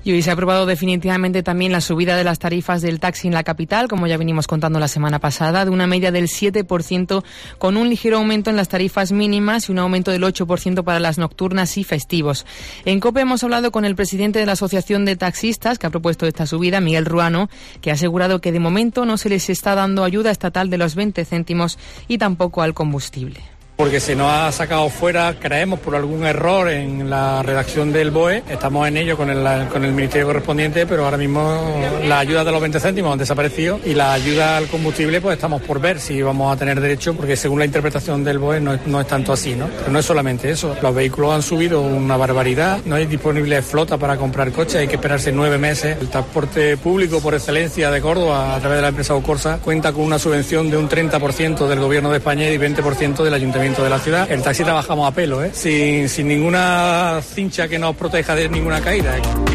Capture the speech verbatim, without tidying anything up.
Y hoy se ha aprobado definitivamente también la subida de las tarifas del taxi en la capital, como ya venimos contando la semana pasada, de una media del siete por ciento, con un ligero aumento en las tarifas mínimas y un aumento del ocho por ciento para las nocturnas y festivos. En COPE hemos hablado con el presidente de la Asociación de Taxistas, que ha propuesto esta subida, Miguel Ruano, que ha asegurado que de momento no se les está dando ayuda estatal de los veinte céntimos y tampoco al combustible. Porque se nos ha sacado fuera, creemos, por algún error en la redacción del B O E. Estamos en ello con el, con el ministerio correspondiente, pero ahora mismo la ayuda de los veinte céntimos han desaparecido y la ayuda al combustible pues estamos por ver si vamos a tener derecho, porque según la interpretación del B O E no es, no es tanto así, ¿no? Pero no es solamente eso, los vehículos han subido una barbaridad, no hay disponible flota para comprar coches, hay que esperarse nueve meses. El transporte público por excelencia de Córdoba, a través de la empresa Ocorsa, cuenta con una subvención de un treinta por ciento del Gobierno de España y veinte por ciento del Ayuntamiento de la ciudad. El taxi trabajamos a pelo, ¿eh? sin, sin ninguna cincha que nos proteja de ninguna caída, ¿eh?